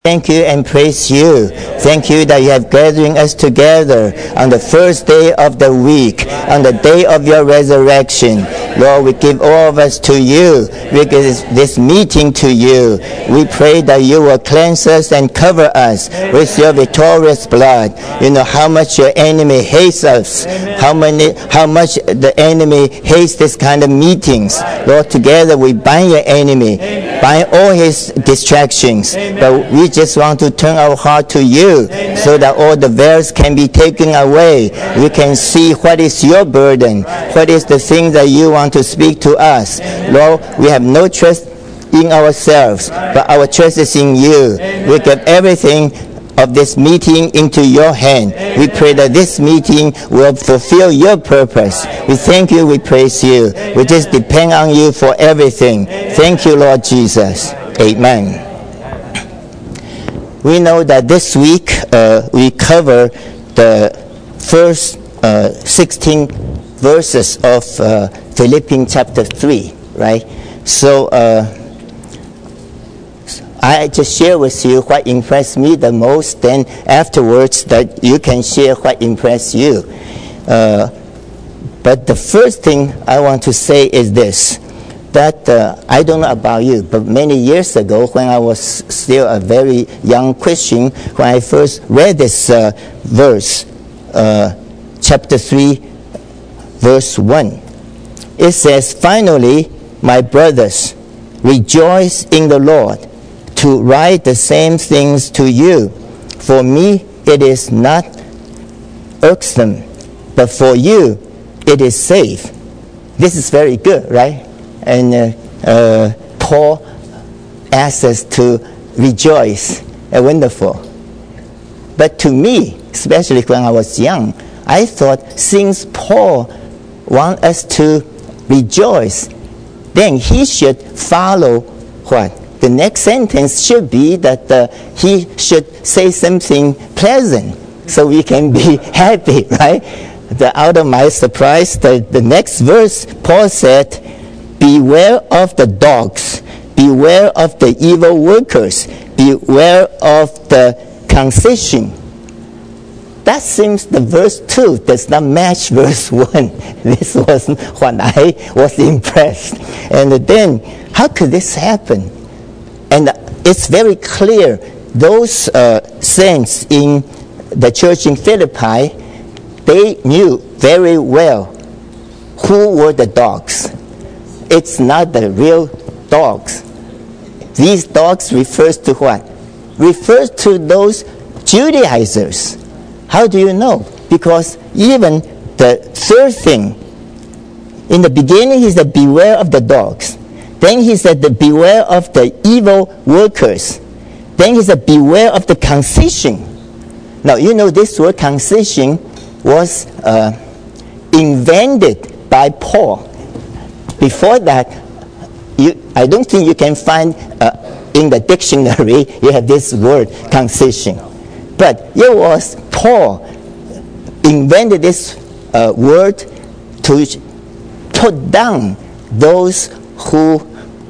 Thank you and praise you. Thank you that you have gathering us together on the first day of the week, on the day of your resurrection. Lord, we give all of us to you. We give this meeting to you. We pray that you will cleanse us and cover us with your victorious blood. You know how much your enemy hates us, how much the enemy hates this kind of meetings. Lord, together we bind your enemy, bind all his distractions. But we just want to turn our heart to you so that all the veils can be taken away. We can see what is your burden, what is the thing that you want to speak to us. Lord, we have no trust in ourselves, but our trust is in you. We give everything of this meeting into your hand. We pray that this meeting will fulfill your purpose. We thank you, we praise you. We just depend on you for everything. Thank you, Lord Jesus. Amen. We know that this week we cover the first 16 verses of Philippians chapter 3, right? So I just share with you what impressed me the most, then afterwards that you can share what impressed you. But the first thing I want to say is this, that I don't know about you, but many years ago when I was still a very young Christian, when I first read this verse, chapter 3, verse 1, it says, "Finally, my brothers, rejoice in the Lord. To write the same things to you, for me it is not irksome, but for you it is safe." This is very good, right? And Paul asks us to rejoice. Wonderful. But to me, especially when I was young, I thought since Paul wants us to rejoice, then he should follow what? The next sentence should be that he should say something pleasant so we can be happy, right? Out of my surprise, the next verse, Paul said, "Beware of the dogs, beware of the evil workers, beware of the concision." That seems the verse 2 does not match verse 1. This was when I was impressed. And then, how could this happen? And it's very clear, those saints in the church in Philippi, they knew very well who were the dogs. It's not the real dogs. These dogs refers to what? Refers to those Judaizers. How do you know? Because even the third thing, in the beginning he said, "Beware of the dogs." Then he said, "Beware of the evil workers." Then he said, "Beware of the concision." Now, you know this word concision was invented by Paul. Before that, I don't think you can find in the dictionary you have this word concision. But it was Paul invented this word to put down those who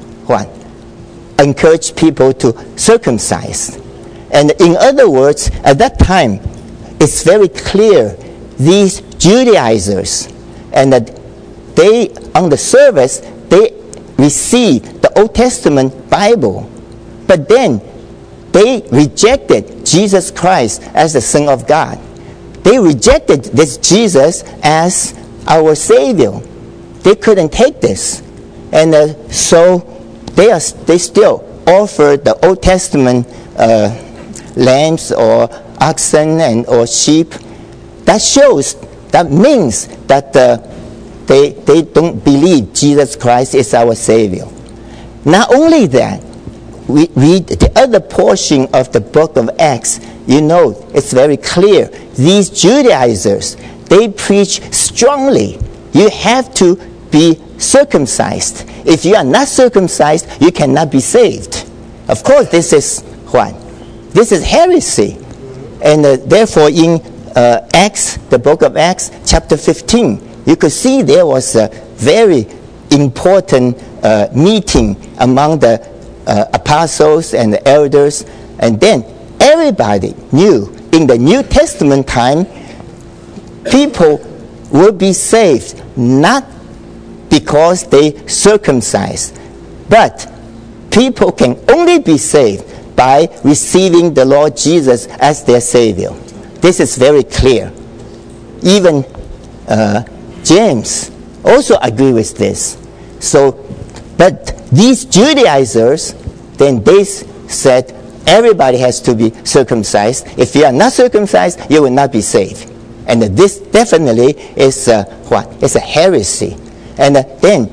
encourage people to circumcise. And in other words, at that time, it's very clear these Judaizers, and that they, on the service, they received the Old Testament Bible, but then they rejected Jesus Christ as the Son of God. They rejected this Jesus as our Savior. They couldn't take this. And so they still offer the Old Testament lambs or oxen or sheep. That means that they don't believe Jesus Christ is our Savior. Not only that, we read the other portion of the book of Acts, you know, it's very clear. These Judaizers, they preach strongly. You have to be circumcised. If you are not circumcised, you cannot be saved. Of course, this is what? This is heresy. And therefore, in Acts, the book of Acts, chapter 15, you could see there was a very important meeting among the apostles and the elders, And then everybody knew in the New Testament time, people will be saved not because they circumcised, but people can only be saved by receiving the Lord Jesus as their Savior. This is very clear. Even James also agree with this. So, but these Judaizers, then they said everybody has to be circumcised. If you are not circumcised, you will not be saved. And this definitely is It's a heresy. And then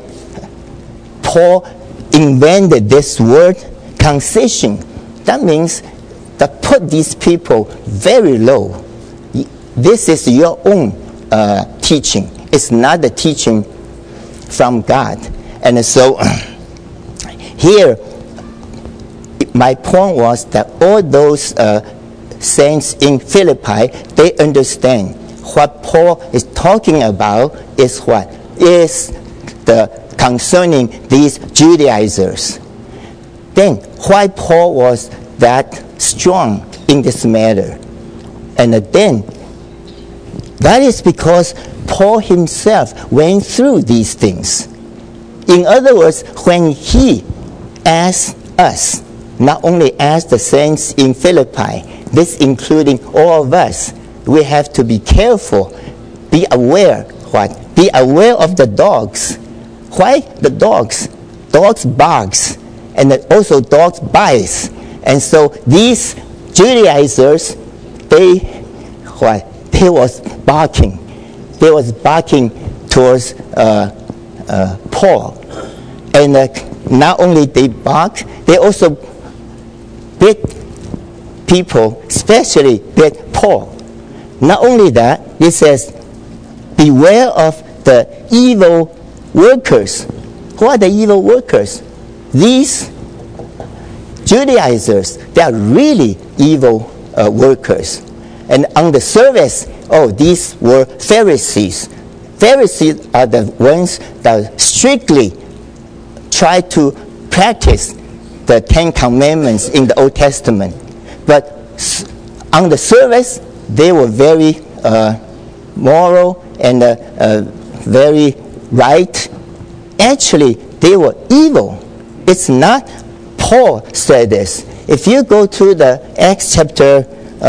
Paul invented this word, concision. That means that put these people very low. This is your own teaching. It's not the teaching from God. And so here, my point was that all those saints in Philippi, they understand what Paul is talking about is what? Is the concerning these Judaizers. Then why Paul was that strong in this matter? And then that is because Paul himself went through these things. In other words, when he asked us, not only asked the saints in Philippi, this including all of us, we have to be careful, be aware. What? Be aware of the dogs. Why the dogs? Dogs barks, and also dogs bites. And so these Judaizers, they was barking. They was barking towards Paul. And not only they bark, they also bit people, especially bit Paul. Not only that, it says, beware of the evil workers. Who are the evil workers? These Judaizers, they are really evil workers. And on the surface, these were Pharisees. Pharisees are the ones that strictly try to practice the Ten Commandments in the Old Testament. But on the surface, they were very moral and very right. Actually, they were evil. It's not Paul said this. If you go to the Acts chapter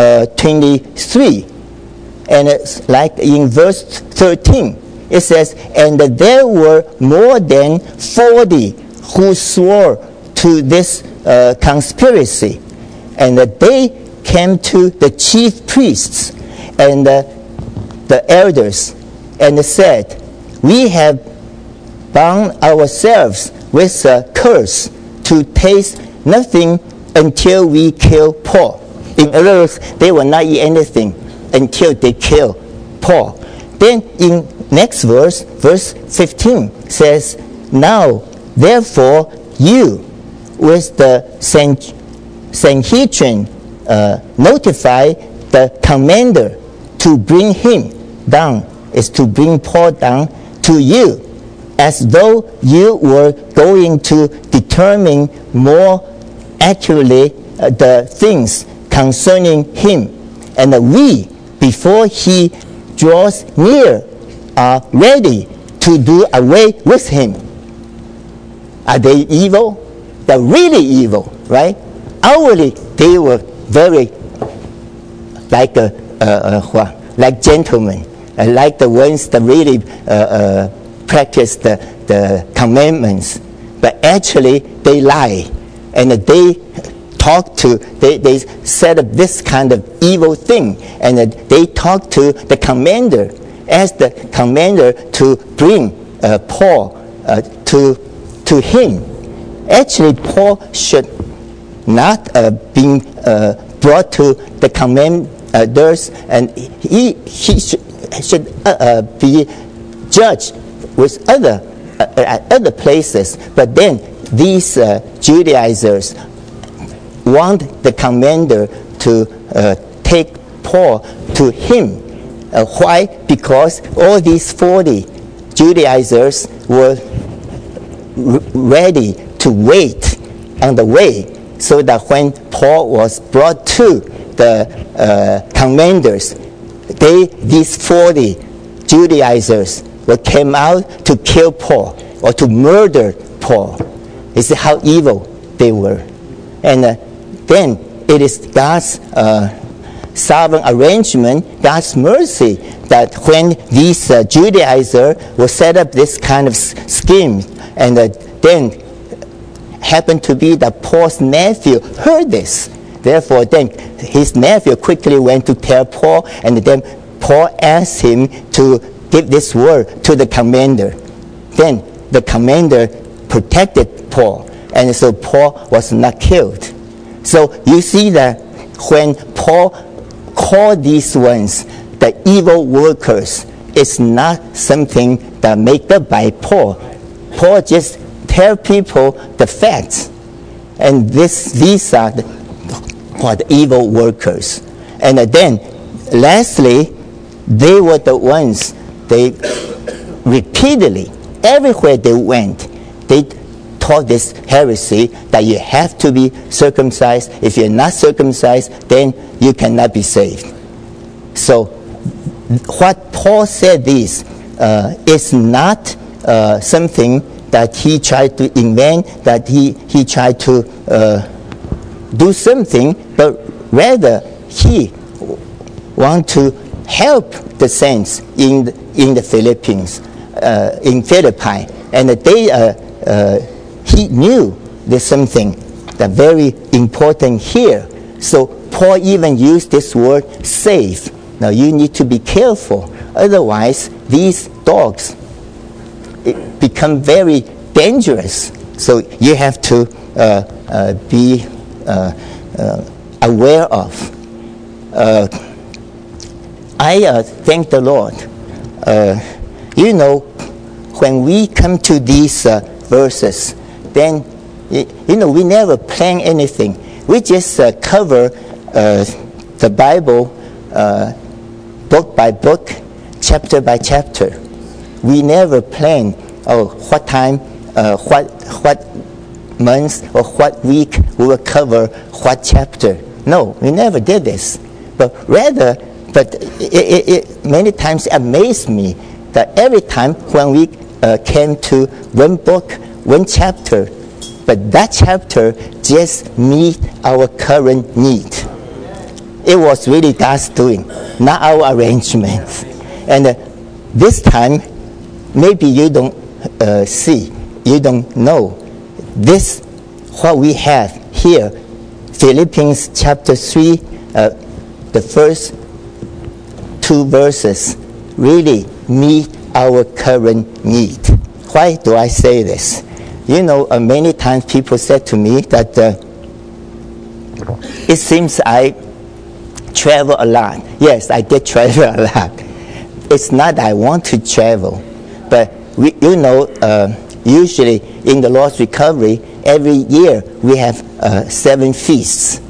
23, and it's like in verse 13, it says, and there were more than 40 who swore to this conspiracy, and they came to the chief priests and the elders and said, we have bound ourselves with a curse to taste nothing until we kill Paul. In other words, they will not eat anything until they kill Paul. Then in next verse, verse 15 says, now therefore you with the Sanhedrin notify the commander to bring him down, is to bring Paul down to you, as though you were going to determine more accurately the things concerning him. And we, before he draws near, are ready to do away with him. Are they evil? They're really evil, right? Outwardly, they were very like like gentlemen, like the ones that really practice the commandments. But actually, they lie, and they they set up this kind of evil thing, and they talk to the commander, ask the commander to bring Paul to him. Actually, Paul should not be brought to the commanders, and he should be judged with other places. But then these Judaizers want the commander to take Paul to him. Why? Because all these 40 Judaizers were ready to wait on the way, so that when Paul was brought to the commanders, these 40 Judaizers came out to kill Paul or to murder Paul. You see how evil they were. And then it is God's sovereign arrangement, God's mercy, that when these Judaizers will set up this kind of scheme, and then happened to be that Paul's nephew heard this. Therefore, then his nephew quickly went to tell Paul, and then Paul asked him to give this word to the commander. Then the commander protected Paul, and so Paul was not killed. So you see that when Paul called these ones the evil workers, it's not something that made up by Paul. Paul just tell people the facts, and these are the evil workers. And then lastly, they were the ones, they repeatedly, everywhere they went, they taught this heresy that you have to be circumcised. If you're not circumcised, then you cannot be saved. So what Paul said is not something that he tried to invent, that he tried to do something, but rather he want to help the saints in the Philippines, in Philippi, and he knew there's something that very important here. So Paul even used this word "save." Now you need to be careful, otherwise these dogs become very dangerous. So you have to be aware of. I thank the Lord. When we come to these verses, then we never plan anything. We just cover the Bible book by book, chapter by chapter. We never plan what time, what month or what week we will cover what chapter. No, we never did this. But it many times amazed me that every time when we came to one book, one chapter, but that chapter just meet our current need. It was really God's doing, not our arrangement. And this time, maybe you don't see, you don't know. This, what we have here, Philippians chapter 3, the first 2 verses really meet our current need. Why do I say this? Many times people said to me that it seems I travel a lot. Yes, I did travel a lot. It's not that I want to travel, but usually in the Lord's Recovery, every year we have 7 feasts.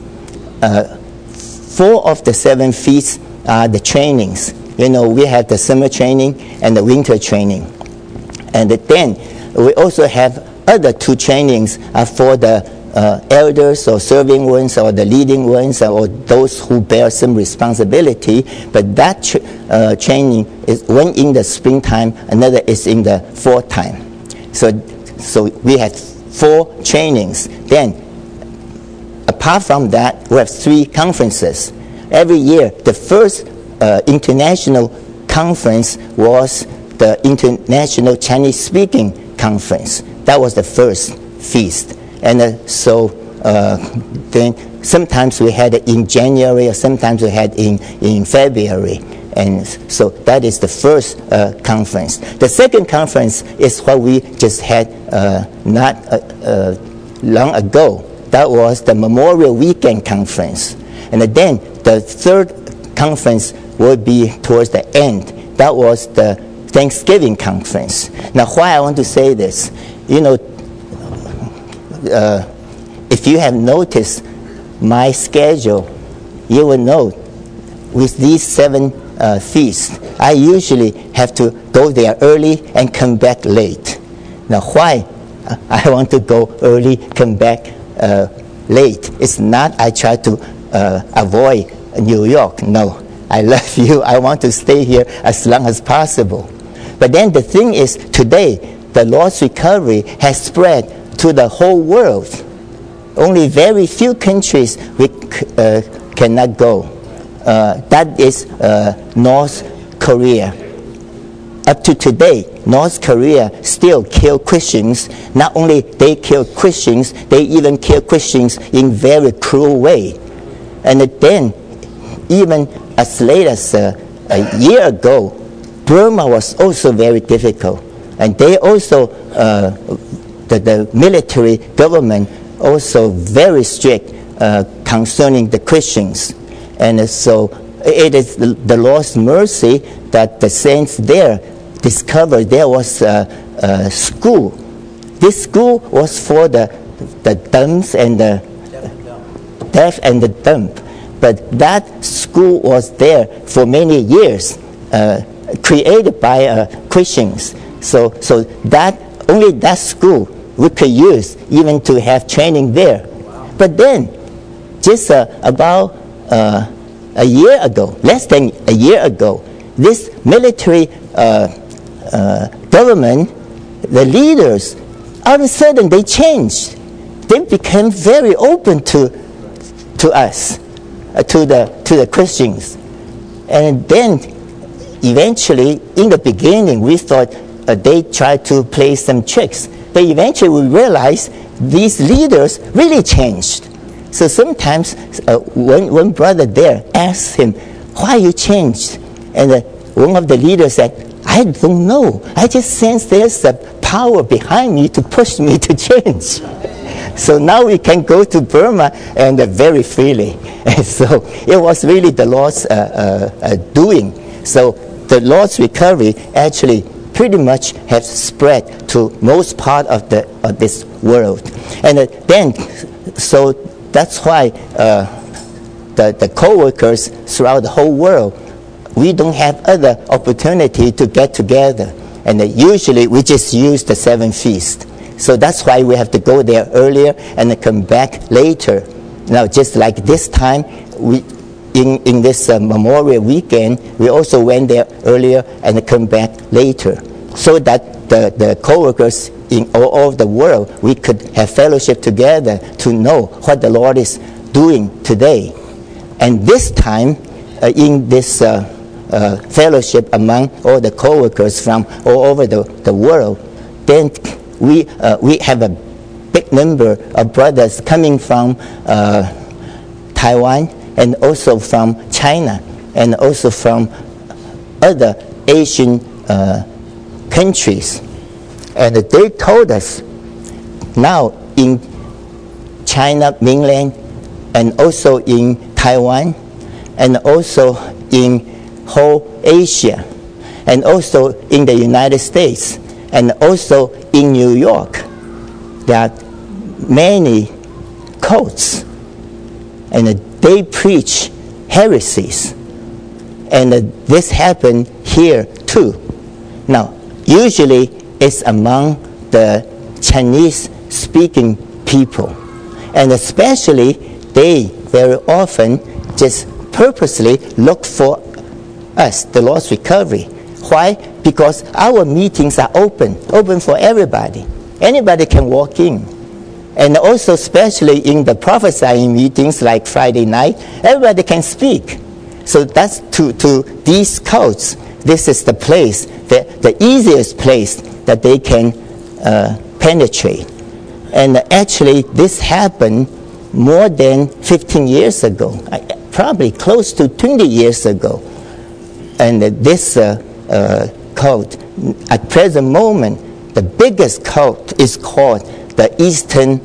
4 of the 7 feasts are the trainings. We have the summer training and the winter training. And then we also have other 2 trainings for the elders or serving ones or the leading ones or those who bear some responsibility. But that training is one in the springtime, another is in the fall time. So we have 4 trainings. Then, apart from that, we have 3 conferences. Every year, the first international conference was the International Chinese Speaking Conference. That was the first feast. And then sometimes we had it in January, or sometimes we had in February. And so that is the first conference. The second conference is what we just had not long ago. That was the Memorial Weekend Conference. And then the third conference will be towards the end. That was the Thanksgiving Conference. Now, why I want to say this, if you have noticed my schedule, you will know with these 7 feasts, I usually have to go there early and come back late. Now, why I want to go early, come back late. It's not I try to avoid New York. No, I love you. I want to stay here as long as possible. But then the thing is, today, the Lord's recovery has spread to the whole world. Only very few countries we cannot go. That is North Korea. Up to today, North Korea still kill Christians. Not only they kill Christians, they even kill Christians in very cruel way. And then, even as late as a year ago, Burma was also very difficult. And they also, the military government also very strict concerning the Christians. And so it is the Lord's mercy that the saints there discovered there was a school. This school was for the dumps and the deaf and the dumb. But that school was there for many years, created by Christians. So that only that school we could use even to have training there. Wow. But then, just about a year ago, less than a year ago, this military government, the leaders, all of a sudden they changed. They became very open to us, to the Christians. And then eventually, in the beginning, we thought they tried to play some tricks. But eventually we realized these leaders really changed. So sometimes one brother there asked him, why you changed? And one of the leaders said, I don't know. I just sense there's a power behind me to push me to change. So now we can go to Burma and very freely. And so it was really the Lord's doing. So the Lord's recovery actually pretty much has spread to most part of this world. And then, so that's why the co-workers throughout the whole world, we don't have other opportunity to get together. And usually we just use the 7 feasts. So that's why we have to go there earlier and then come back later. Now, just like this time, in this Memorial Weekend, we also went there earlier and come back later, so that the co-workers in all over the world, we could have fellowship together to know what the Lord is doing today. And this time, in this fellowship among all the co-workers from all over the world, then we have a big number of brothers coming from Taiwan, and also from China, and also from other Asian countries. And they told us now in China mainland, and also in Taiwan, and also in whole Asia, and also in the United States, and also in New York, there are many cults, and they preach heresies. And this happened here too. Now, usually it's among the Chinese-speaking people. And especially, they very often just purposely look for us, the Lord's recovery. Why? Because our meetings are open for everybody. Anybody can walk in. And also, especially in the prophesying meetings like Friday night, everybody can speak. So that's to these cults, this is the place, the easiest place that they can penetrate. And actually, this happened more than 15 years ago, probably close to 20 years ago. And this cult, at present moment, the biggest cult is called the Eastern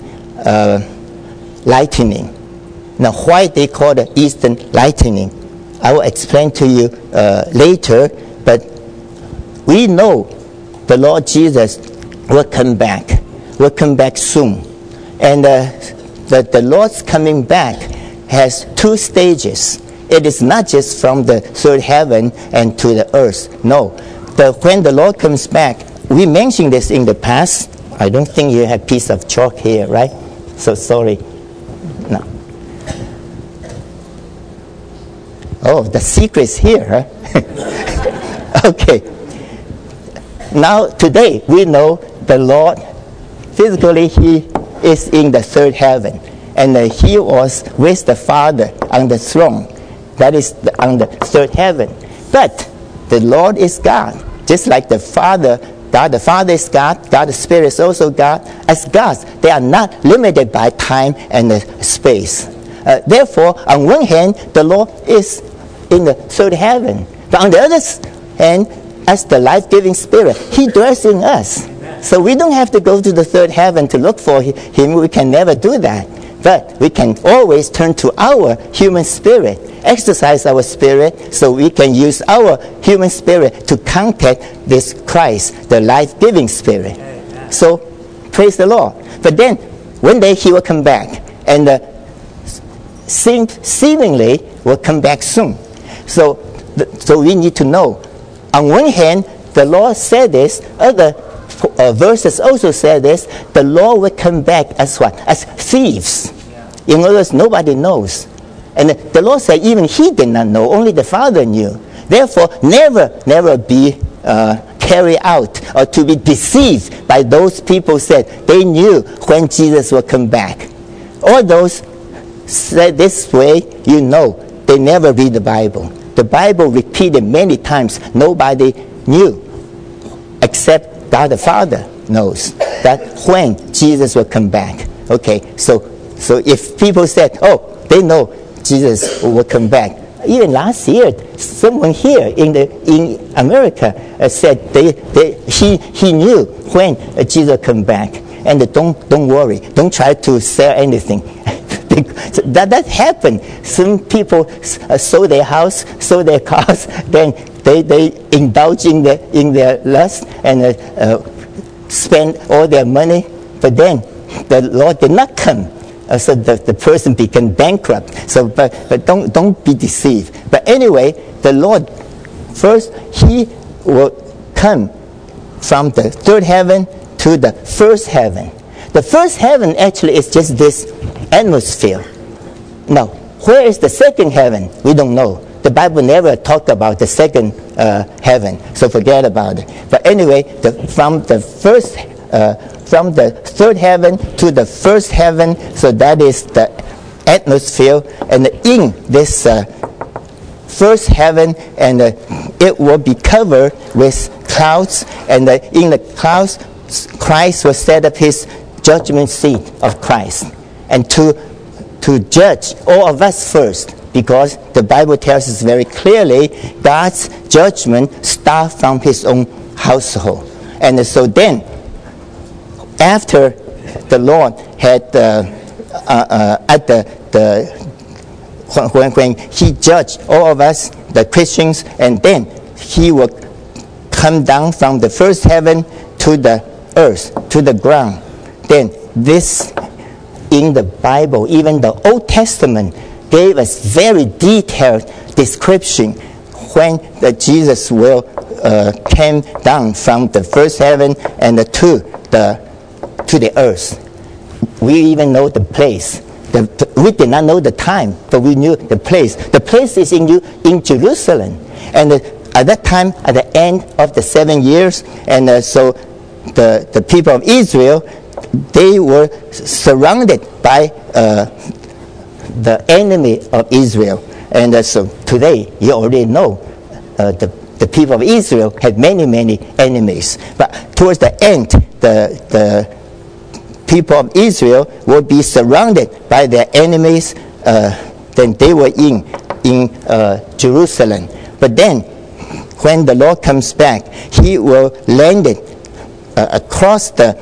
Lightning. Now, why they call it Eastern Lightning, I will explain to you later. But we know the Lord Jesus will come back soon. And the Lord's coming back has 2 stages. It is not just from the third heaven and to the earth. No. When the Lord comes back, we mentioned this in the past. I don't think you have a piece of chalk here, right? So sorry. Oh, the secret's here, huh? Okay. Now, today, we know the Lord, physically, He is in the third heaven. And He was with the Father on the throne. That is on the third heaven. But the Lord is God. Just like the Father, God the Father is God, God the Spirit is also God. As gods, they are not limited by time and space. Therefore, on one hand, the Lord is in the third heaven. But on the other hand, as the life-giving Spirit, He dwells in us. So we don't have to go to the third heaven to look for Him. We can never do that. But we can always turn to our human spirit, exercise our spirit, so we can use our human spirit to contact this Christ, the life-giving Spirit. Amen. So, praise the Lord. But then, one day He will come back, and seemingly will come back soon. So we need to know. On one hand, the Lord said this, other verses also said this, the Lord will come back as what? As thieves. In other words, nobody knows. And the Lord said even He did not know, only the Father knew. Therefore, never be carried out or to be deceived by those people said they knew when Jesus will come back. All those said this way, you know, they never read the Bible. The Bible repeated many times, nobody knew except God the Father knows that when Jesus will come back. Okay, so if people said, oh, they know Jesus will come back. Even last year, someone here in America said he knew when Jesus will come back. And don't worry, don't try to sell anything. that happened. Some people sold their house, sold their cars, then they indulge in their lust and spend all their money. But then the Lord did not come. So the person became bankrupt. So, but don't be deceived. But anyway, the Lord first He will come from the third heaven to the first heaven. The first heaven actually is just this atmosphere. Now, where is the second heaven? We don't know. The Bible never talked about the second heaven, so forget about it. But anyway, from the third heaven to the first heaven, so that is the atmosphere, and in this first heaven, and it will be covered with clouds, and in the clouds, Christ will set up His judgment seat of Christ, and to judge all of us first, because the Bible tells us very clearly God's judgment starts from His own household. And so then, after the Lord had when He judged all of us, the Christians, and then He will come down from the first heaven to the earth, to the ground. Then this, in the Bible, even the Old Testament gave us very detailed description when Jesus will came down from the first heaven and to the earth. We even know the place. We did not know the time, but we knew the place. The place is in Jerusalem. And at that time, at the end of the 7 years, and so the people of Israel, they were surrounded by the enemy of Israel. And so today, you already know the people of Israel had many enemies. But towards the end, the people of Israel will be surrounded by their enemies. Then they were in Jerusalem. But then, when the Lord comes back, He will land it across the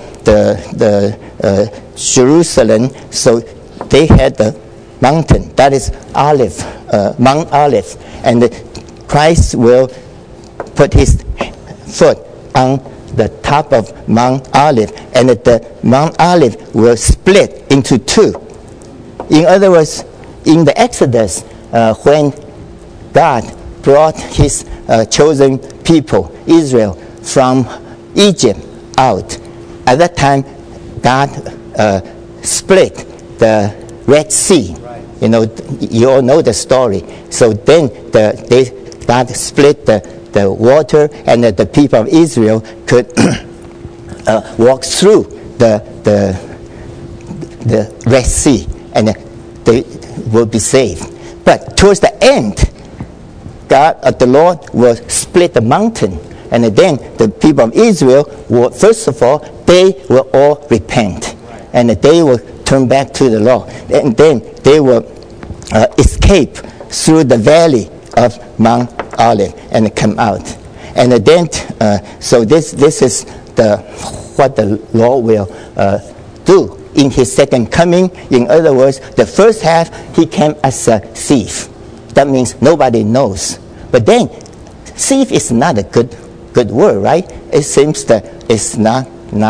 Jerusalem. So they had the mountain, that is Mount Olive, and Christ will put His foot on the top of Mount Olive, and the Mount Olive will split into two. In other words, in the Exodus, when God brought His chosen people, Israel, from Egypt out, at that time, God split the Red Sea. you all know the story. So then God split the water, and the people of Israel could walk through the Red Sea, and they will be saved. But towards the end, the Lord will split the mountain, and then the people of Israel will, first of all, they will all repent, and they will turn back to the Lord, and then they will escape through the valley of Mount Olive and come out. And then, so this is what the Lord will do in his second coming. In other words, the first half, he came as a thief. That means nobody knows. But then, thief is not a good word, right? It seems that it's not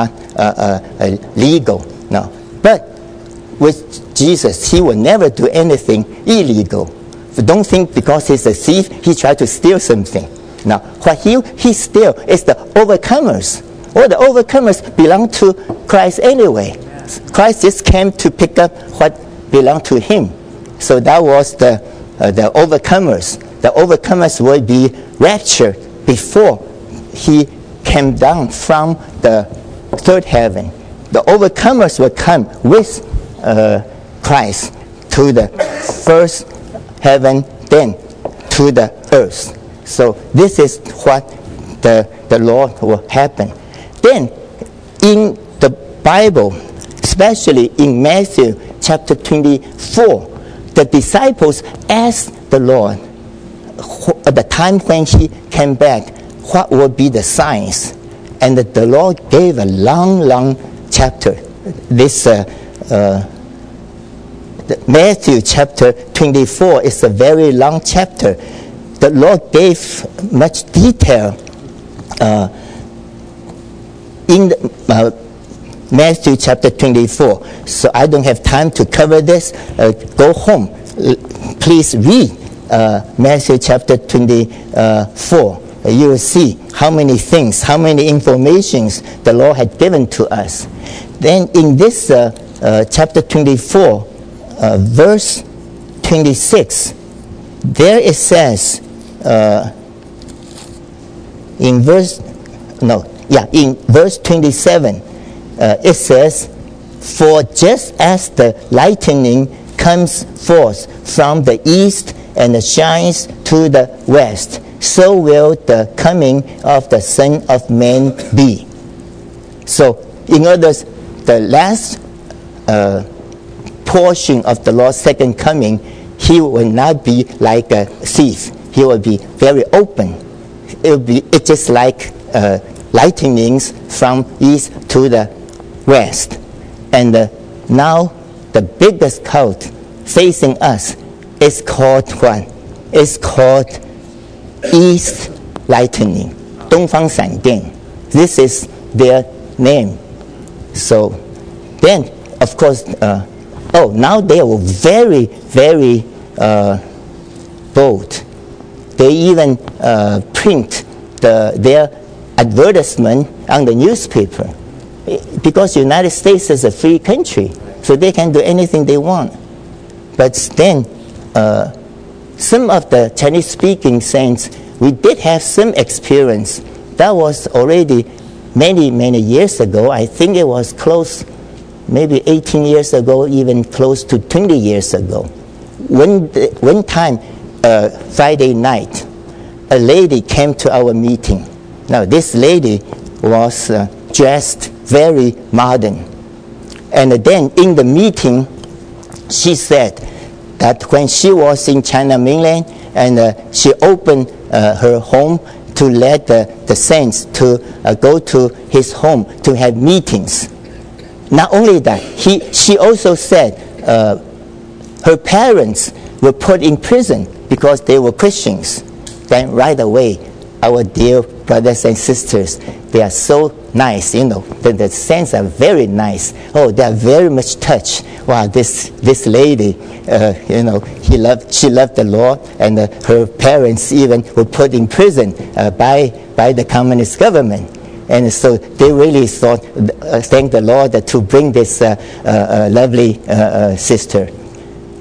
legal. No. But with Jesus, he will never do anything illegal. So don't think because he's a thief, he tried to steal something. Now, what he steals is the overcomers. All the overcomers belong to Christ anyway. Christ just came to pick up what belonged to him. So that was the overcomers. The overcomers will be raptured before he came down from the third heaven. The overcomers will come with Christ to the first heaven, then to the earth. So this is what the Lord will happen. Then in the Bible, especially in Matthew chapter 24, the disciples asked the Lord at the time when he came back, what would be the signs? And the Lord gave a long chapter. This Matthew chapter 24 is a very long chapter. The Lord gave much detail in Matthew chapter 24. So I don't have time to cover this. Go home. Please read Matthew chapter 24. You will see how many things, how many informations the Lord had given to us. Then in this chapter 24, verse 26, there it says, in verse 27, it says, for just as the lightning comes forth from the east and shines to the west, so will the coming of the Son of Man be. So, in other words, the last portion of the Lord's second coming, he will not be like a thief. He will be very open. It's just like lightnings from east to the west. And now the biggest cloud facing us is called what? It's called East Lightning, 东方闪电. This is their name. So then, of course, now they were very, very bold. They even print their advertisement on the newspaper, because the United States is a free country, so they can do anything they want. But then some of the Chinese-speaking saints, we did have some experience. That was already many, many years ago. I think it was close, maybe 18 years ago, even close to 20 years ago. One time, Friday night, a lady came to our meeting. Now, this lady was dressed very modern. And then in the meeting, she said that when she was in China mainland, and she opened her home to let the saints to go to his home to have meetings. Not only that, she also said her parents were put in prison because they were Christians. Then right away, our dear brothers and sisters, they are so nice, the saints are very nice. Oh, they are very much touched. Wow, this lady, she loved the Lord, and her parents even were put in prison by the communist government. And so they really thought, thank the Lord to bring this lovely sister.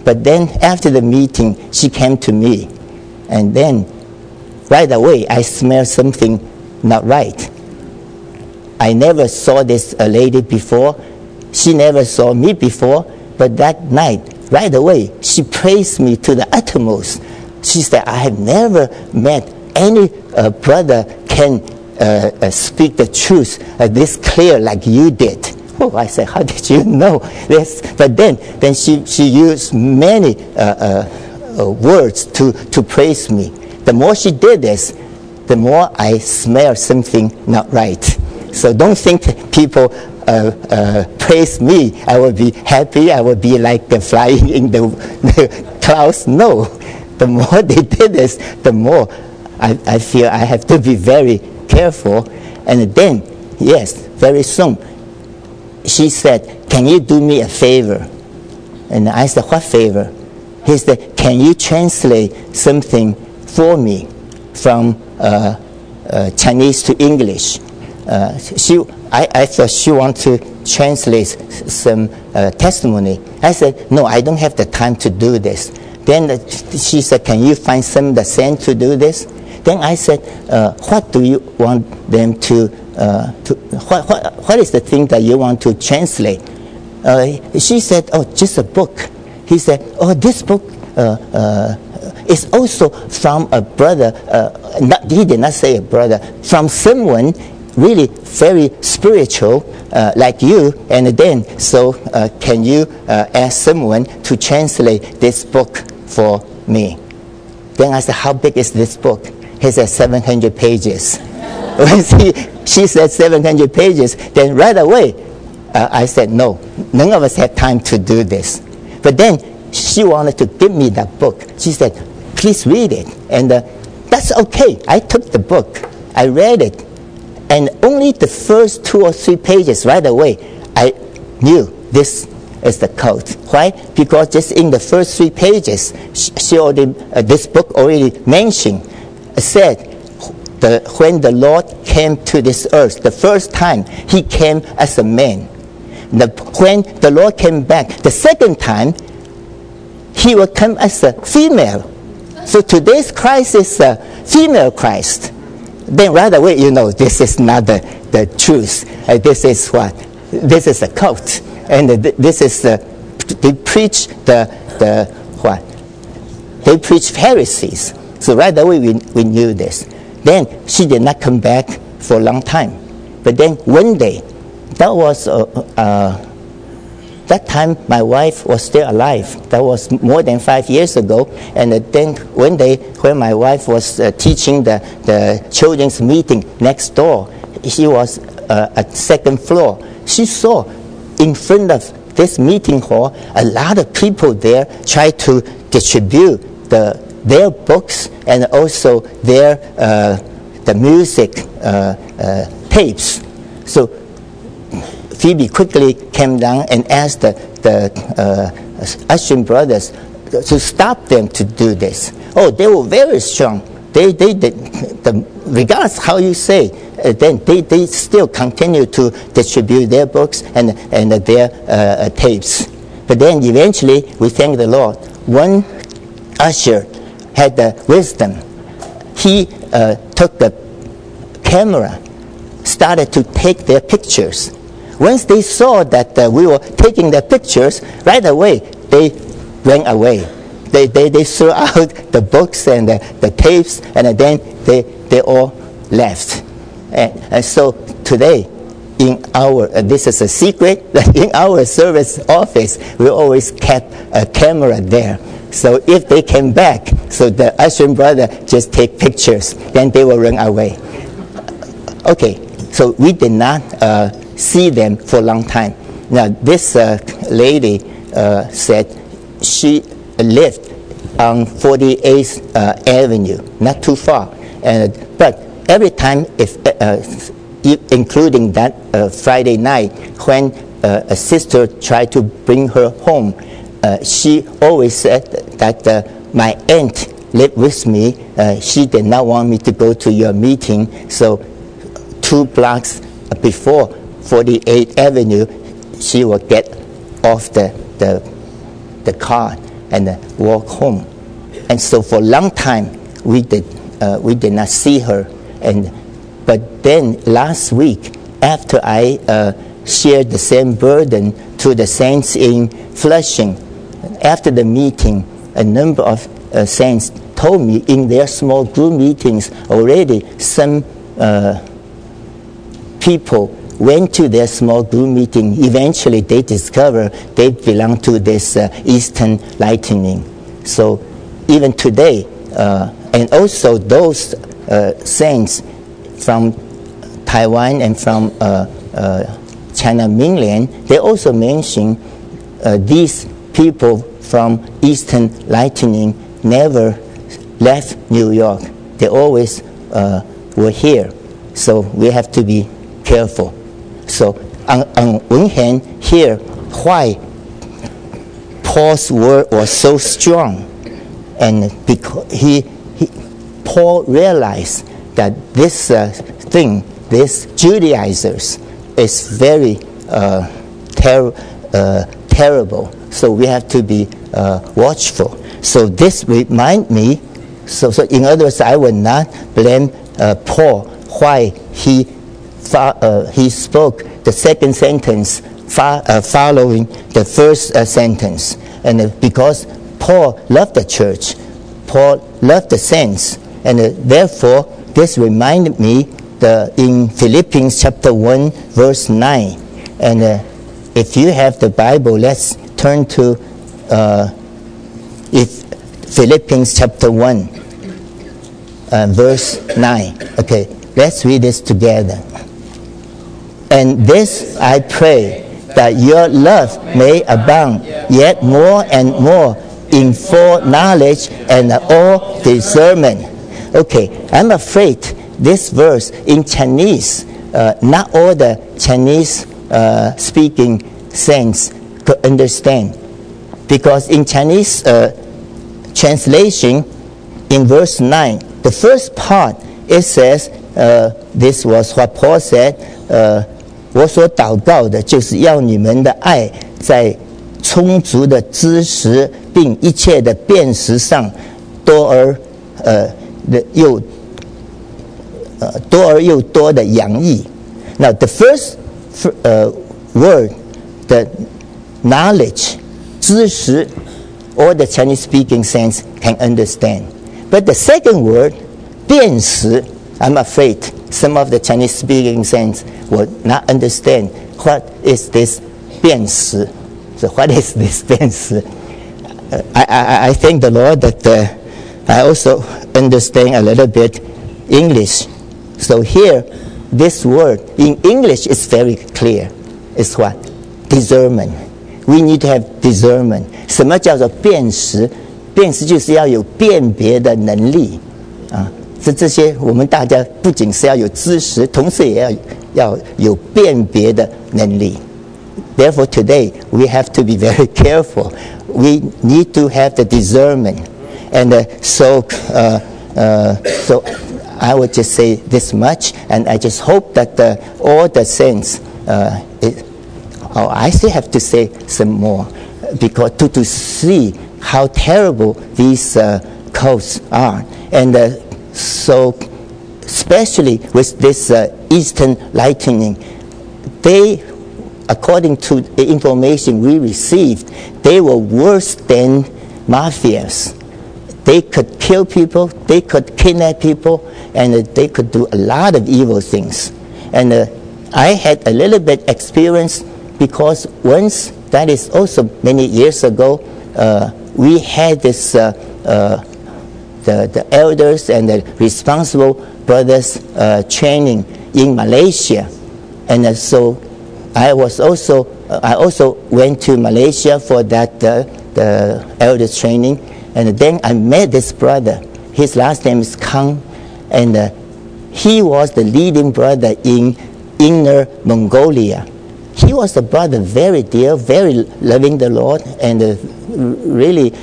But then after the meeting, she came to me. And then right away, I smelled something not right. I never saw this lady before. She never saw me before. But that night, right away, she praised me to the uttermost. She said, I have never met any brother can speak the truth this clear like you did. Oh, I said, how did you know this? But then she used many words to praise me. The more she did this, the more I smelled something not right. So don't think people praise me, I will be happy, I will be like flying in the clouds. No. The more they did this, the more I feel I have to be very careful. And then, yes, very soon, she said, can you do me a favor? And I said, what favor? He said, can you translate something for me from Chinese to English? I thought she wanted to translate some testimony. I said, no, I don't have the time to do this. Then she said, can you find some of the saints to do this? Then I said, what do you want them to what is the thing that you want to translate? She said, oh, just a book. He said, oh, this book is also from a brother. He did not say a brother. From someone really very spiritual like you. And then, so can you ask someone to translate this book for me? Then I said, how big is this book? He said, 700 pages. When she said 700 pages, then right away, I said, no, none of us had time to do this. But then she wanted to give me that book. She said, please read it. And that's okay. I took the book. I read it. And only the first 2 or 3 pages right away, I knew this is the code. Why? Because just in the first 3 pages, she already, this book already mentioned, said, when the Lord came to this earth, the first time, He came as a man. When the Lord came back, the second time, He will come as a female. So today's Christ is a female Christ. Then right away, you know, this is not the truth. This is what? This is a cult. And this is they preach what? They preach heresies. So right away, we knew this. Then she did not come back for a long time. But then one day, that was that time my wife was still alive. That was more than 5 years ago. And then one day when my wife was teaching the children's meeting next door, she was at second floor. She saw in front of this meeting hall a lot of people there try to distribute their books and also their the music tapes. So Phoebe quickly came down and asked the Ushering brothers to stop them to do this. Oh, they were very strong. They did, regardless how you say, then they still continue to distribute their books and their tapes. But then eventually, we thank the Lord. One usher had the wisdom. He took the camera, started to take their pictures. Once they saw that we were taking their pictures, right away they ran away. They threw out the books and the tapes, and then they all left. And so today, in our this is a secret. In our service office, we always kept a camera there. So if they came back, so the ushering brother just take pictures, then they will run away. Okay, so we did not see them for a long time. Now this lady said she lived on 48th Avenue, not too far, but every time, including that Friday night when a sister tried to bring her home, she always said that my aunt lived with me. She did not want me to go to your meeting, so 2 blocks before 48th Avenue, she will get off the car and walk home. And so for a long time, we did not see her. But then last week, after I shared the same burden to the saints in Flushing, after the meeting, a number of saints told me in their small group meetings already some people went to their small group meeting. Eventually they discovered they belong to this Eastern Lightning. So even today, and also those saints from Taiwan and from China mainland, they also mention these people from Eastern Lightning never left New York. They always were here. So we have to be careful. So on one hand, here, why Paul's word was so strong, and because Paul realized that this thing, these Judaizers, is very terrible. So we have to be watchful. So this reminds me. So in other words, I will not blame Paul why he spoke the second sentence following the first sentence, and because Paul loved the church, Paul loved the saints, and therefore this reminded me in Philippians chapter 1 verse 9. And if you have the Bible, let's turn to Philippians chapter 1 verse 9. Okay, let's read this together. And this I pray, that your love may abound yet more and more in full knowledge and all discernment. Okay, I'm afraid this verse in Chinese, not all the Chinese speaking saints could understand, because in Chinese translation, in verse 9, the first part, it says, this was what Paul said, 我所祷告的就是要你们的爱在充足的知识并一切的辨识上多而又多的洋溢。Now the first word, the knowledge, 知识, all the Chinese speaking saints can understand. But the second word, 辨识, I'm afraid some of the Chinese speaking saints will not understand what is this 辨识. So what is this 辨识? I thank the Lord that I also understand a little bit English. So here, this word in English is very clear. It's what? Discernment. We need to have discernment. 什么叫做辨识？辨识就是要有辨别的能力啊。这些我们大家不仅是要有知识，同时也要有辨别的能力。Therefore, today we have to be very careful. We need to have the discernment, and so I would just say this much, and I just hope that all the saints. I still have to say some more, because to see how terrible these cults are, and so especially with this Eastern Lightning, they, according to the information we received, they were worse than mafias. They could kill people, they could kidnap people, and they could do a lot of evil things. And I had a little bit experience, because once, that is also many years ago, we had this the elders and the responsible brothers training in Malaysia, and so I also went to Malaysia for that the elders training, and then I met this brother. His last name is Kang, and he was the leading brother in Inner Mongolia. He was a brother very dear, very loving the Lord, and really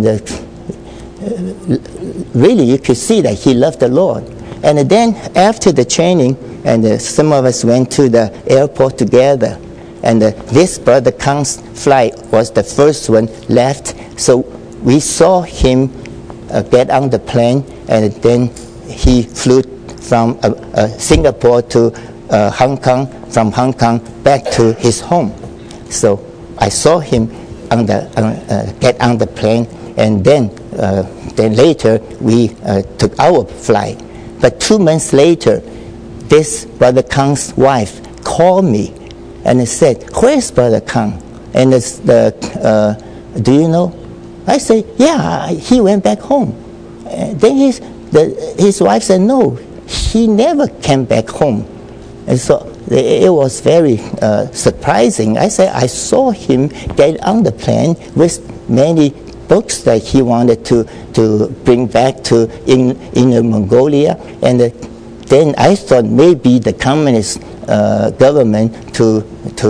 you could see that he loved the Lord. And then after the training, and some of us went to the airport together, and this brother Kang's flight was the first one left. So we saw him get on the plane, and then he flew from Singapore to Hong Kong, from Hong Kong back to his home. So I saw him get on the plane, and then later we took our flight. But 2 months later, this Brother Kang's wife called me and said, "Where's Brother Kang?" And do you know? I said, "Yeah, he went back home." Then his wife said, "No, he never came back home." And so it was very surprising. I said, "I saw him get on the plane with many books that he wanted to bring back to Inner Mongolia." And then I thought maybe the communist government to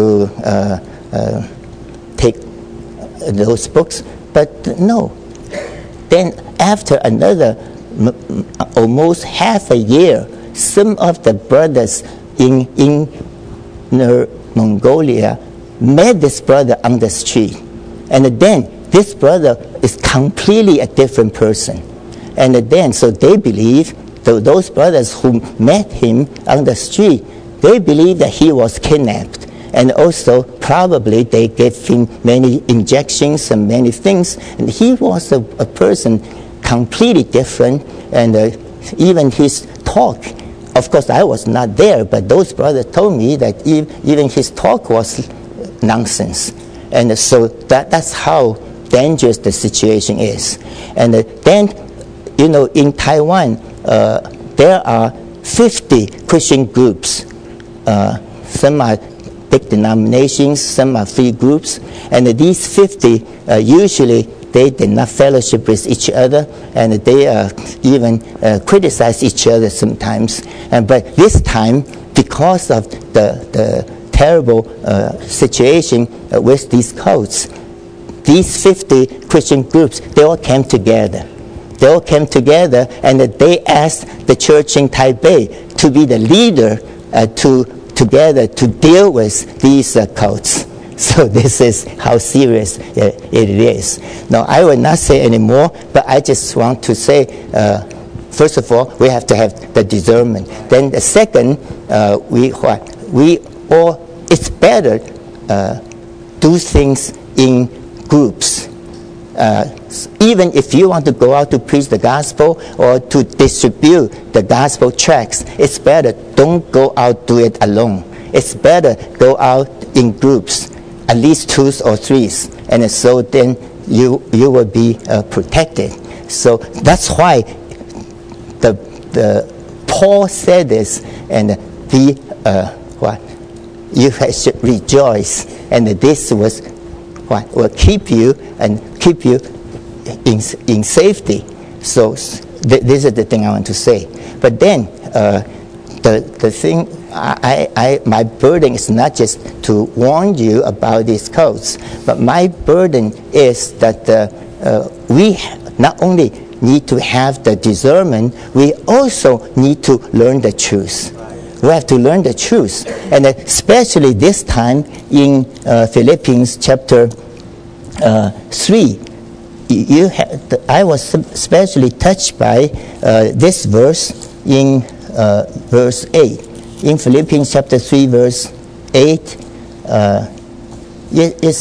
take those books, but no. Then after another almost half a year, some of the brothers in Inner Mongolia met this brother on the street, and then this brother is completely a different person. And then so they believe, those brothers who met him on the street, they believe that he was kidnapped. And also probably they gave him many injections and many things. And he was a person completely different. And even his talk, of course I was not there, but those brothers told me that even his talk was nonsense. And so that's how dangerous the situation is. And then, in Taiwan, there are 50 Christian groups. Some are big denominations, some are free groups, and these 50 usually they did not fellowship with each other, and they even criticize each other sometimes. But this time, because of the terrible situation with these cults, these 50 Christian groups, they all came together. They all came together, and they asked the church in Taipei to be the leader together to deal with these cults. So this is how serious it is. Now, I will not say anymore, but I just want to say, first of all, we have to have the discernment. Then the second, it's better do things in groups. Even if you want to go out to preach the gospel or to distribute the gospel tracts, it's better don't go out do it alone. It's better go out in groups, at least 2 or 3, and so then you will be protected. So that's why the Paul said this, and you should rejoice, and this was will keep you in safety. So this is the thing I want to say. But then the thing, my burden is not just to warn you about these cults, but my burden is that we not only need to have the discernment, we also need to learn the truth. We have to learn the truth, and especially this time in Philippians chapter 3. I was especially touched by this verse in verse 8. In Philippians chapter 3, verse 8, it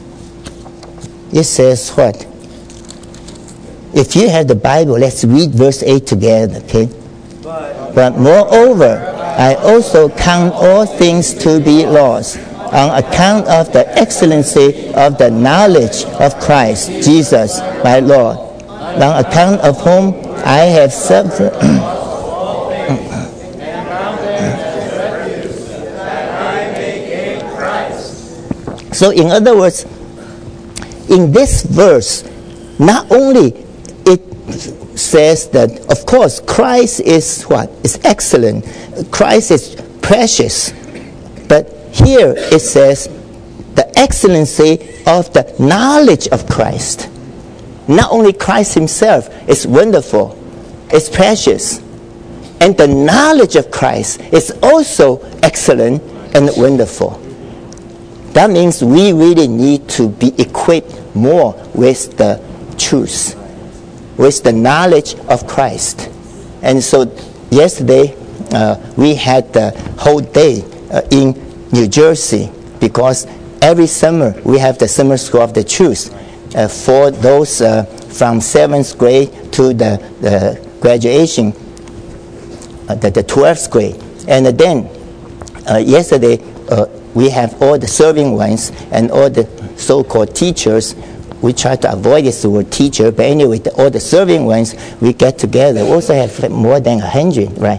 says what? If you have the Bible, let's read verse 8 together, okay? But moreover, I also count all things to be lost, on account of the excellency of the knowledge of Christ Jesus my Lord, on account of whom I have suffered. So in other words, in this verse, not only it says that, of course, Christ is what? Is excellent. Christ is precious. But here it says the excellency of the knowledge of Christ. Not only Christ himself is wonderful, it's precious, and the knowledge of Christ is also excellent and wonderful. That means we really need to be equipped more with the truth, with the knowledge of Christ. And so yesterday we had the whole day in New Jersey, because every summer we have the Summer School of the Truth for those from 7th grade to the graduation, the 12th grade. And then yesterday we have all the serving ones and all the so-called teachers. We try to avoid this word teacher, but anyway, all the serving ones, we get together. We also have more than 100, right?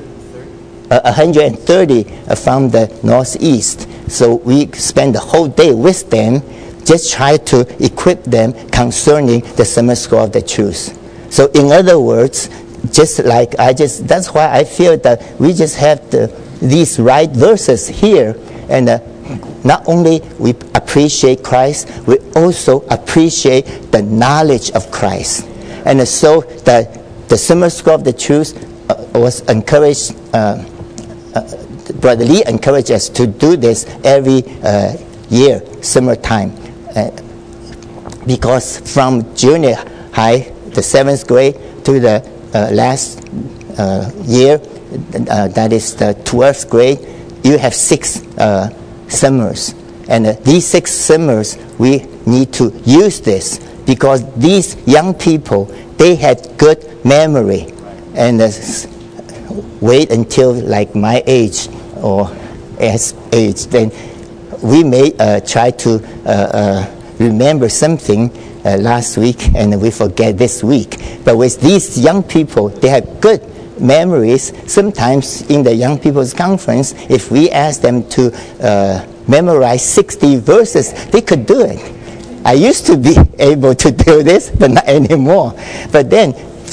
130 from the Northeast. So we spend the whole day with them, just try to equip them concerning the Summer School of the Truth. So in other words, that's why I feel that we just have these right verses here, and not only we appreciate Christ, we also appreciate the knowledge of Christ. And so the Summer School of the Truth was encouraged. Brother Lee encouraged us to do this every year, summertime, because from junior high, the 7th grade, to the last year, that is the 12th grade, you have 6 summers. And these 6 summers, we need to use this, because these young people, they had good memory. And wait until like my age or as age, then we may try to remember something last week and we forget this week. But with these young people, they have good memories. Sometimes in the young people's conference, if we ask them to memorize 60 verses, they could do it. I used to be able to do this, but not anymore. But then,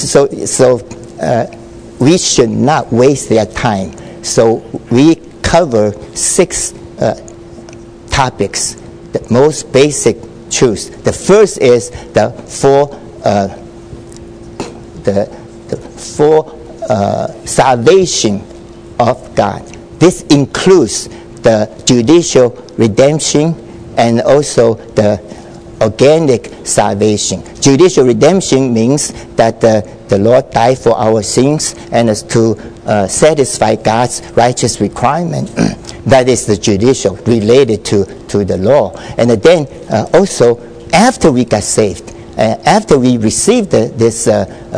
we should not waste their time. So we cover 6 topics, the most basic truths. The first is the salvation of God. This includes the judicial redemption and also the organic salvation. Judicial redemption means that the Lord died for our sins and is to satisfy God's righteous requirement. That is the judicial, related to the law. And then also, after we got saved, after we received this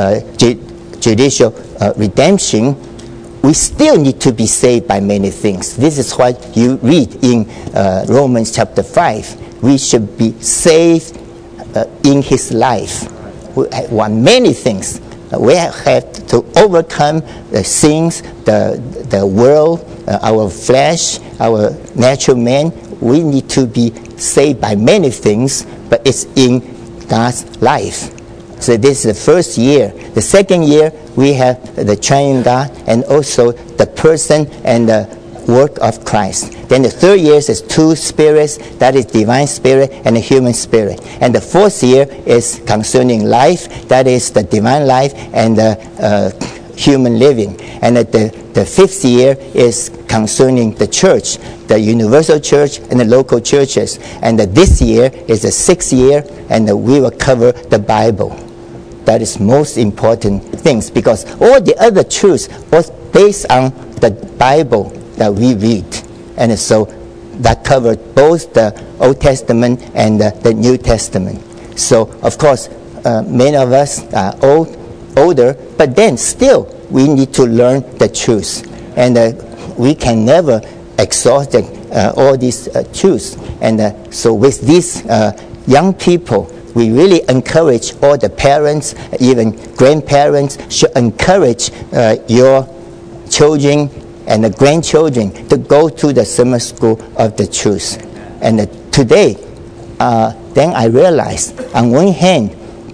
judicial redemption, we still need to be saved by many things. This is what you read in Romans chapter 5. We should be saved in His life. We want many things. We have to overcome the sins, the world, our flesh, our natural man. We need to be saved by many things, but it's in God's life. So this is the first year. The second year, we have the triune God and also the person and the work of Christ. Then the third year is 2 spirits, that is divine spirit and the human spirit. And the fourth year is concerning life, that is the divine life and the human living. And the fifth year is concerning the church, the universal church and the local churches. And this year is the 6th year, and we will cover the Bible. That is most important things, because all the other truths was based on the Bible that we read. And so that covered both the Old Testament and the New Testament. So, of course, many of us are older, but then still we need to learn the truth. And we can never exhaust all these truths. And so with these young people, we really encourage all the parents, even grandparents, should encourage your children and the grandchildren to go to the Summer School of the Truth. And today, then I realized, on one hand,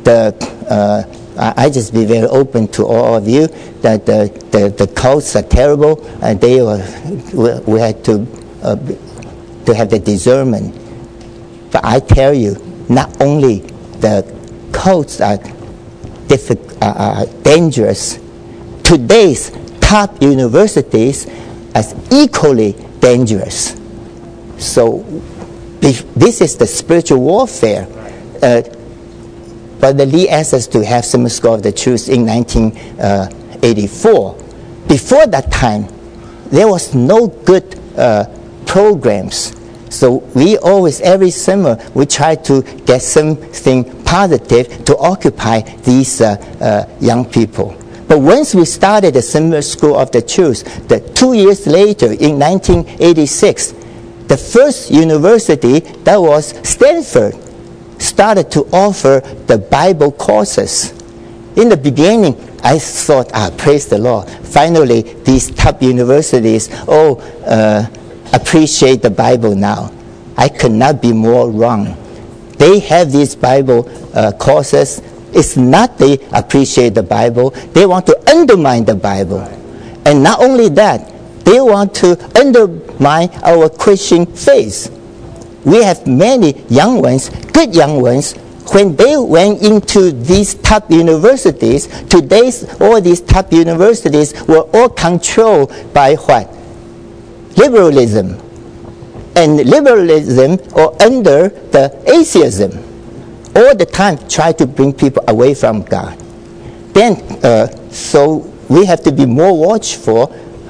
I just be very open to all of you that the cults are terrible, and we had to have the discernment. But I tell you, not only the cults are dangerous, today's top universities are equally dangerous. So this is the spiritual warfare. Brother Lee asked us to have Summer School of the Truth in 1984. Before that time, there was no good programs. So we always, every summer, we try to get something positive to occupy these young people. But once we started the Summer School of the Truth, 2 years later, in 1986, the first university, that was Stanford, started to offer the Bible courses. In the beginning, I thought, praise the Lord. Finally, these top universities, appreciate the Bible now. I could not be more wrong. They have these Bible courses. It's not they appreciate the Bible. They want to undermine the Bible. And not only that, they want to undermine our Christian faith. We have many young ones, good young ones, when they went into these top universities. Today, all these top universities were all controlled by what? Liberalism. And liberalism or under the atheism. All the time try to bring people away from God. Then, so we have to be more watchful.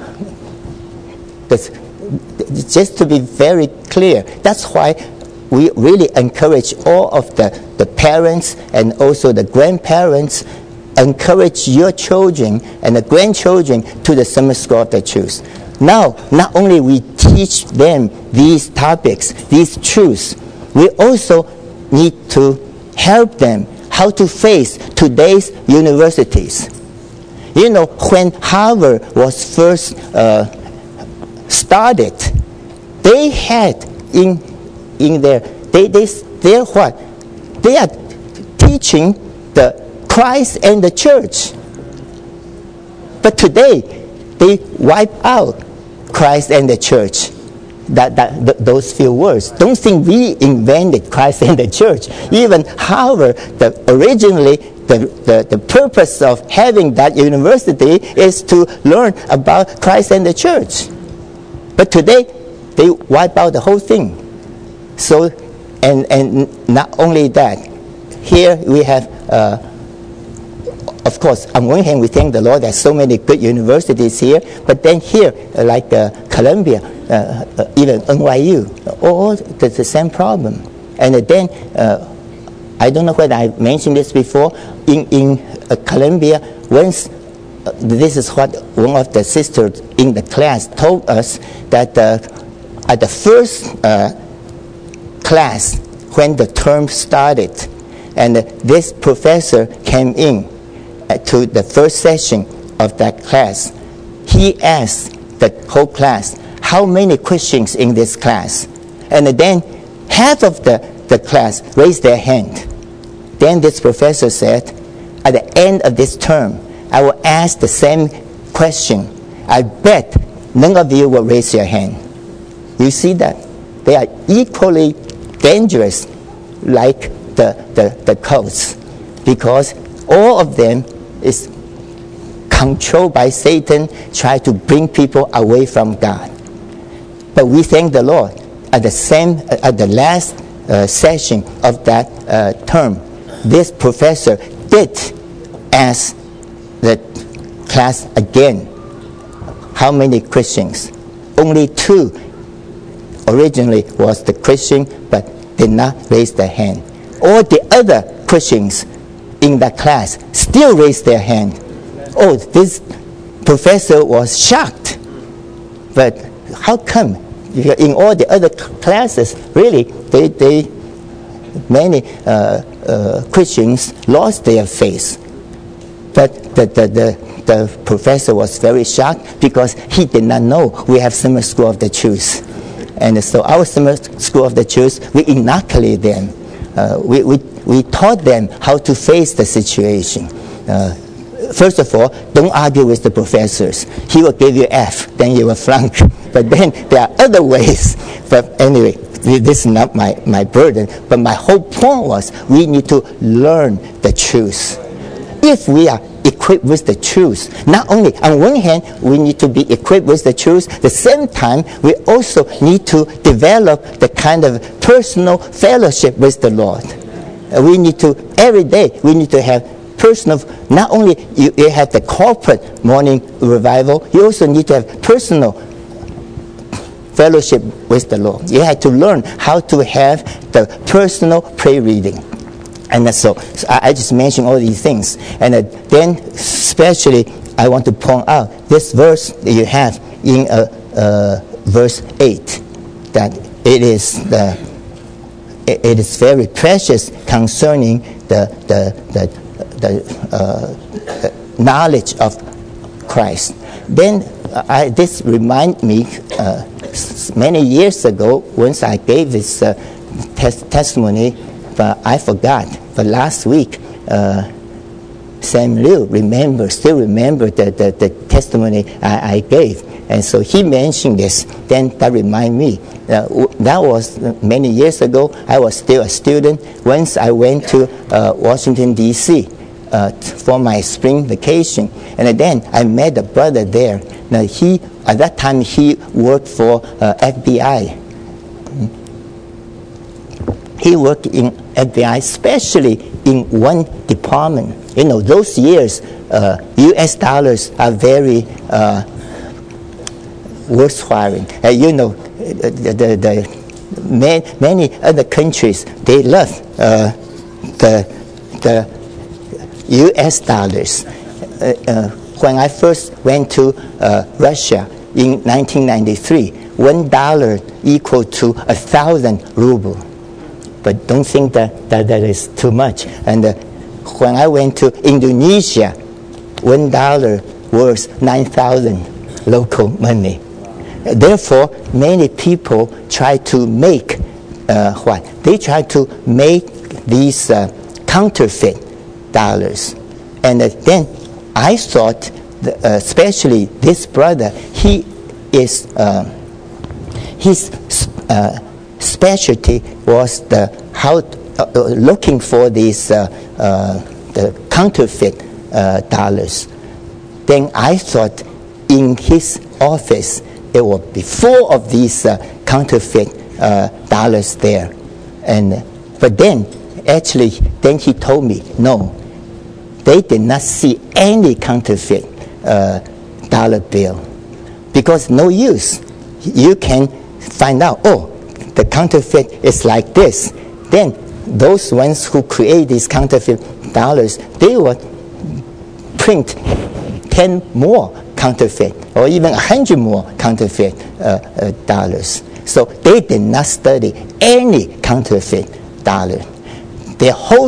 Just to be very clear, that's why we really encourage all of the parents and also the grandparents, encourage your children and the grandchildren to the Summer School of the Truth. Now, not only we teach them these topics, these truths, we also need to help them how to face today's universities. You know, when Harvard was first started, they had in their they're what? They are teaching the Christ and the church. But today, they wipe out Christ and the church. Those few words. Don't think we invented Christ and the church. Even Harvard, originally, the purpose of having that university is to learn about Christ and the church. But today, they wipe out the whole thing. So, and not only that, here we have, of course, on one hand, we thank the Lord there's so many good universities here, but then here, like Columbia, even NYU, all the same problem. And then, I don't know whether I mentioned this before, in Columbia, once, this is what one of the sisters in the class told us, that at the first class, when the term started, and this professor came in to the first session of that class, he asked the whole class, how many Christians in this class? And then half of the class raised their hand. Then this professor said, at the end of this term, I will ask the same question. I bet none of you will raise your hand. You see that? They are equally dangerous like the cults, because all of them is controlled by Satan, try to bring people away from God. But we thank the Lord, at the last session of that term, this professor did ask the class again, how many Christians? Only 2 originally was the Christian, but did not raise their hand. All the other Christians in that class still raised their hand. Oh, this professor was shocked. But how come? In all the other classes, really, many Christians lost their faith. But the professor was very shocked because he did not know we have Summer School of the Truth. And so our Summer School of the Truth, we inoculate them. We taught them how to face the situation. First of all, don't argue with the professors. He will give you F, then you will flunk. But then there are other ways. But anyway, this is not my burden. But my whole point was we need to learn the truth. If we are equipped with the truth, not only, on one hand, we need to be equipped with the truth, at the same time, we also need to develop the kind of personal fellowship with the Lord. we need to, every day, we need to have personal, not only you have the corporate morning revival, you also need to have personal fellowship with the Lord. You have to learn how to have the personal prayer reading. And so I just mentioned all these things. And then especially I want to point out this verse that you have in verse 8, that it is very precious concerning the knowledge of Christ. Then this reminds me many years ago, once I gave this testimony, but I forgot. But last week, Sam Liu still remember the testimony I gave. And so he mentioned this. Then that reminded me. That was many years ago. I was still a student. Once I went to Washington, D.C. For my spring vacation. And then I met a brother there. Now at that time, he worked for FBI. He worked in FBI, especially in one department. You know, those years, U.S. dollars are very worthwhile. You know, many other countries, they love the U.S. dollars. When I first went to Russia in 1993, $1 equal to 1,000 ruble. But don't think that is too much. And when I went to Indonesia, $1 was 9,000 local money. Therefore, many people try to make what? They try to make these counterfeit dollars. And then I thought, especially this brother, his specialty was looking for these the counterfeit dollars. Then I thought in his office it would be full of these counterfeit dollars there. But then he told me, no, they did not see any counterfeit dollar bill, because no use. You can find out, the counterfeit is like this. Then those ones who create these counterfeit dollars, they would print 10 more counterfeit, or even 100 more counterfeit dollars. So they did not study any counterfeit dollar. Their whole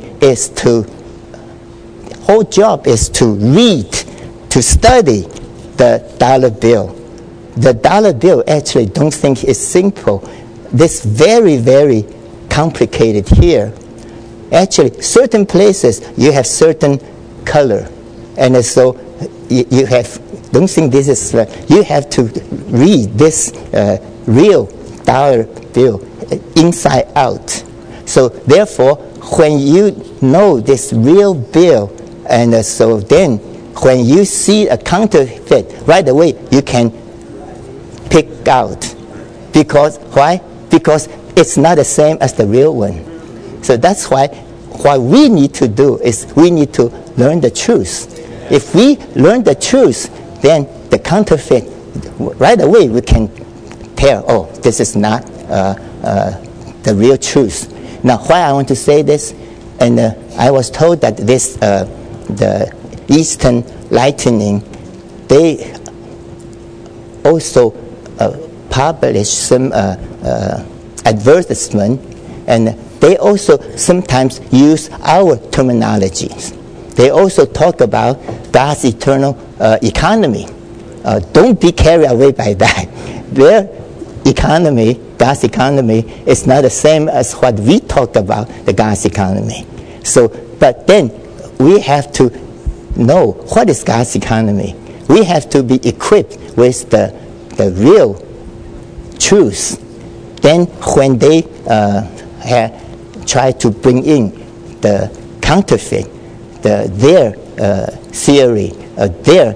job is to read, to study the dollar bill. The dollar bill actually don't think is simple. This very, very complicated here. Actually, certain places you have certain color, and so you don't think this is. You have to read this real dollar bill inside out. So therefore, when you know this real bill, and so then when you see a counterfeit, right away you can pick out. Because why? Because it's not the same as the real one. So that's why what we need to do is we need to learn the truth. If we learn the truth, then the counterfeit, right away we can tell, this is not the real truth. Now, why I want to say this, and I was told that this, the Eastern Lightning, they also publish some advertisement, and they also sometimes use our terminologies. They also talk about God's eternal economy. Don't be carried away by that. Their economy, God's economy, is not the same as what we talk about, the God's economy. So, but then we have to know what is God's economy. We have to be equipped with the real truth. Then when they try to bring in the counterfeit, their theory, their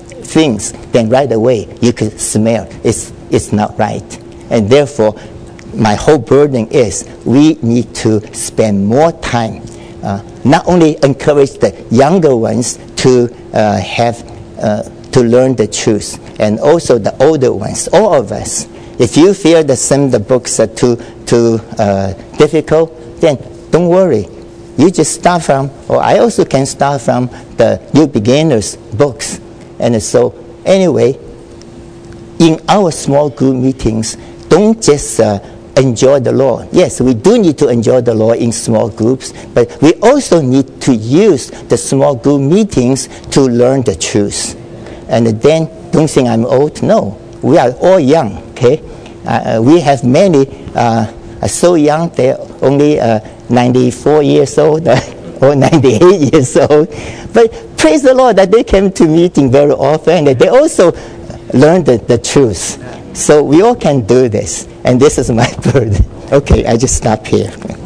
things, then right away you can smell it's not right. And therefore, my whole burden is we need to spend more time, not only encourage the younger ones to to learn the truth, and also the older ones, all of us. If you feel that some of the books are too difficult, then don't worry. You just start from, or I also can start from the New Beginners books. And so anyway, in our small group meetings, don't just enjoy the Lord. Yes, we do need to enjoy the Lord in small groups, but we also need to use the small group meetings to learn the truth. And then, don't think I'm old. No, we are all young, okay? We have many so young, they're only 94 years old or 98 years old. But praise the Lord that they came to meeting very often, and they also learned the truth. So we all can do this, and this is my burden. Okay, I just stop here.